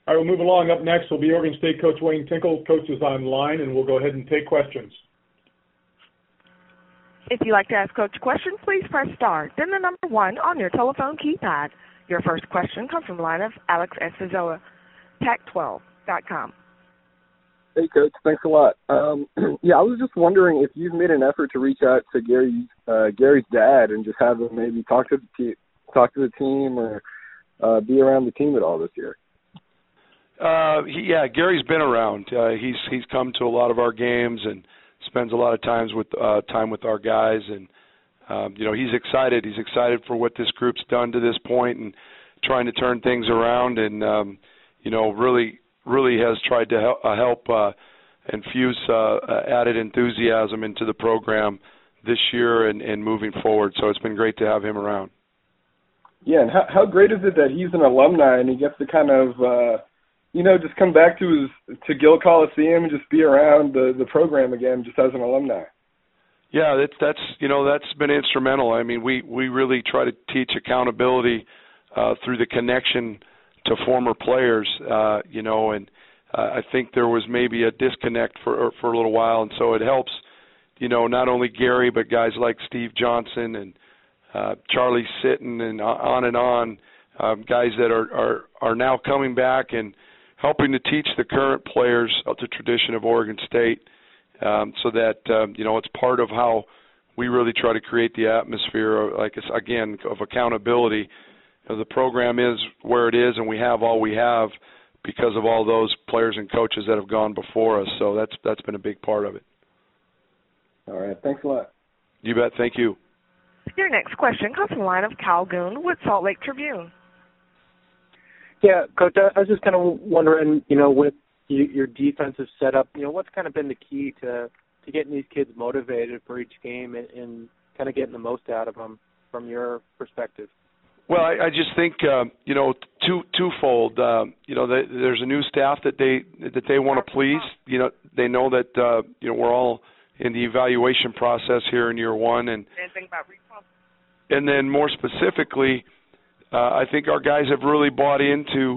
All right, we'll move along. Up next will be Oregon State coach Wayne Tinkle. Coach is online, and we'll go ahead and take questions. If you'd like to ask Coach a question, please press star, then the number 1 on your telephone keypad. Your first question comes from the line of Alex Esposito, Pac12.com. Hey, Coach. Thanks a lot. Yeah, I was just wondering if you've made an effort to reach out to Gary's dad and just have him maybe talk to the team or be around the team at all this year. Yeah, Gary's been around. He's come to a lot of our games and spends a lot of time with our guys, and he's excited. He's excited for what this group's done to this point and trying to turn things around, and really has tried to help infuse added enthusiasm into the program this year and moving forward. So it's been great to have him around. Yeah, and how great is it that he's an alumni and he gets to kind of just come back to Gill Coliseum and just be around the program again, just as an alumni. Yeah, that's been instrumental. I mean, we really try to teach accountability through the connection to former players, and I think there was maybe a disconnect for a little while, and so it helps, not only Gary but guys like Steve Johnson and Charlie Sitton and on, guys that are now coming back and helping to teach the current players of the tradition of Oregon State, so that it's part of how we really try to create the atmosphere, of accountability. The program is where it is, and we have all we have because of all those players and coaches that have gone before us. So that's been a big part of it. All right, thanks a lot. You bet. Thank you. Your next question comes from the line of Cal Goon with Salt Lake Tribune. Yeah, Coach, I was just kind of wondering, with your defensive setup, what's kind of been the key to getting these kids motivated for each game and kind of getting the most out of them from your perspective? Well, I just think twofold. There's a new staff that they want to please. They know that we're all in the evaluation process here in year one, and then more specifically, I think our guys have really bought into.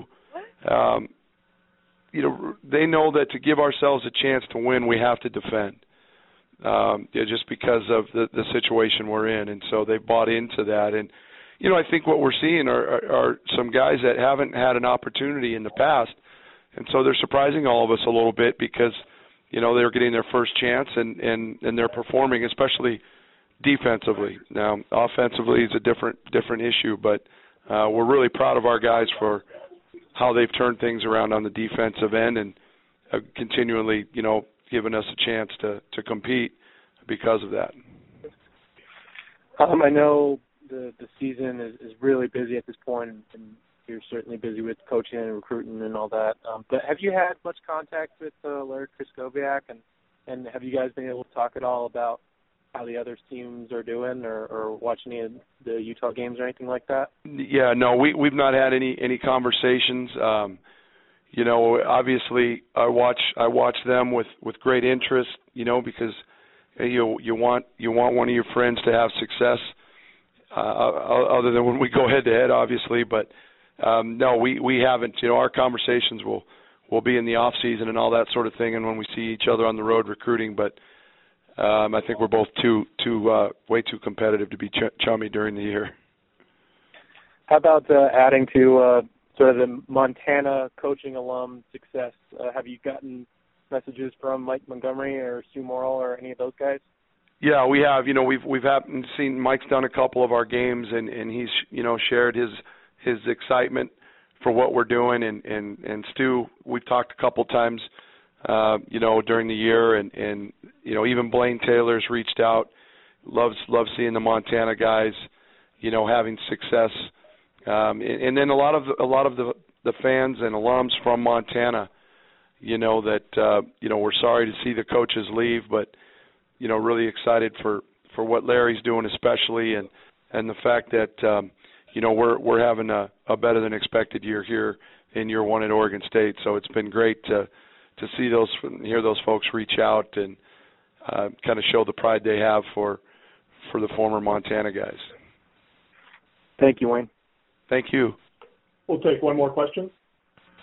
They know that to give ourselves a chance to win, we have to defend. Just because of the situation we're in, and so they bought into that. And I think what we're seeing are some guys that haven't had an opportunity in the past, and so they're surprising all of us a little bit because, they're getting their first chance and they're performing, especially defensively. Now, offensively is a different issue, but we're really proud of our guys for how they've turned things around on the defensive end and continually, given us a chance to compete because of that. I know the season is really busy at this point, and you're certainly busy with coaching and recruiting and all that. But have you had much contact with Larry Krystkowiak, and have you guys been able to talk at all about how the other teams are doing or watch any of the Utah games or anything like that? Yeah, no, we've not had any conversations. Obviously I watch them with great interest, because you want one of your friends to have success, other than when we go head to head, obviously. But no, we haven't. Our conversations will be in the off season and all that sort of thing, and when we see each other on the road recruiting. But I think we're both way too competitive to be chummy during the year. How about adding to sort of the Montana coaching alum success? Have you gotten messages from Mike Montgomery or Stu Morrill or any of those guys? Yeah, we have. We've seen Mike's done a couple of our games, and he's shared his excitement for what we're doing, and Stu, we've talked a couple times during the year, and even Blaine Taylor's reached out, loves seeing the Montana guys having success, and then a lot of the fans and alums from Montana that we're sorry to see the coaches leave, but really excited for what Larry's doing, especially, and the fact that we're having a better than expected year here in year one at Oregon State. So it's been great to hear those folks reach out and kind of show the pride they have for the former Montana guys. Thank you, Wayne. Thank you. We'll take one more question.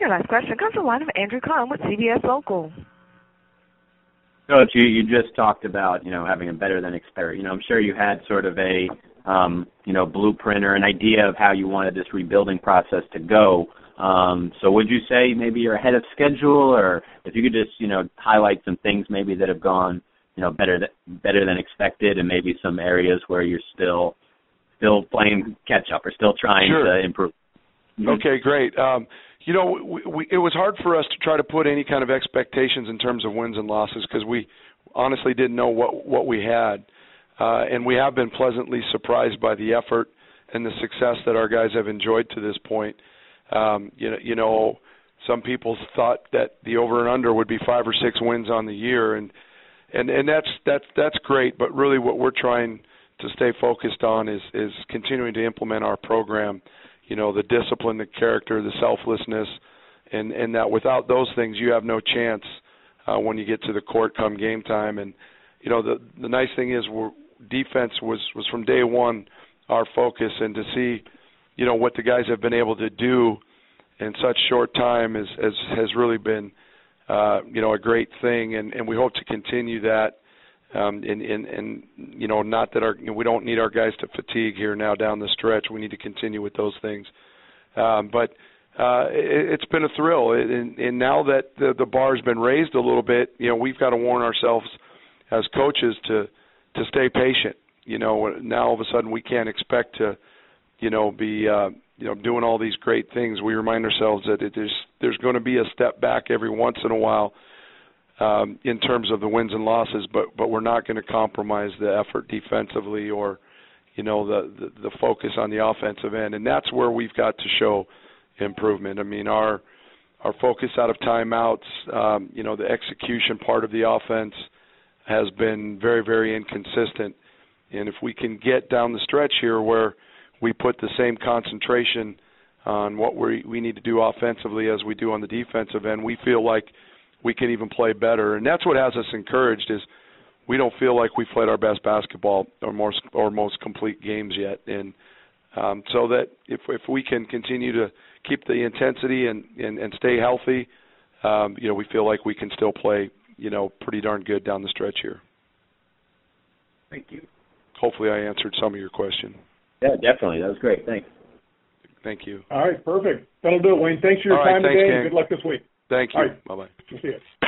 Your last question comes from the line of Andrew Cohn with CBS Local. Coach, you just talked about, having a better than expected. I'm sure you had sort of a, blueprint or an idea of how you wanted this rebuilding process to go. So would you say maybe you're ahead of schedule, or if you could just, highlight some things maybe that have gone, better than expected, and maybe some areas where you're still playing catch up or still trying to improve? Okay, great. It was hard for us to try to put any kind of expectations in terms of wins and losses because we honestly didn't know what we had. And we have been pleasantly surprised by the effort and the success that our guys have enjoyed to this point. Some people thought that the over and under would be 5 or 6 wins on the year, and that's great. But really, what we're trying to stay focused on is continuing to implement our program. The discipline, the character, the selflessness, and that without those things, you have no chance when you get to the court come game time. And the nice thing is, defense was from day one our focus, and to see, what the guys have been able to do in such short time has really been, a great thing, and we hope to continue that. Not that we don't need our guys to fatigue here now down the stretch. We need to continue with those things. But it's been a thrill, and now that the bar's been raised a little bit, we've got to warn ourselves as coaches to stay patient. Now all of a sudden we can't expect to, be doing all these great things. We remind ourselves that there's going to be a step back every once in a while. In terms of the wins and losses, but we're not going to compromise the effort defensively or, the focus on the offensive end, and that's where we've got to show improvement. I mean, our focus out of timeouts, the execution part of the offense has been very, very inconsistent, and if we can get down the stretch here where we put the same concentration on what we need to do offensively as we do on the defensive end, we feel like we can even play better. And that's what has us encouraged is we don't feel like we've played our best basketball or most complete games yet. And so that if we can continue to keep the intensity and stay healthy, we feel like we can still play, pretty darn good down the stretch here. Thank you. Hopefully I answered some of your question. Yeah, definitely. That was great. Thanks. Thank you. All right, perfect. That'll do it, Wayne. Thanks for your time today, and good luck this week. Thank you. All right. Bye-bye. We'll see you.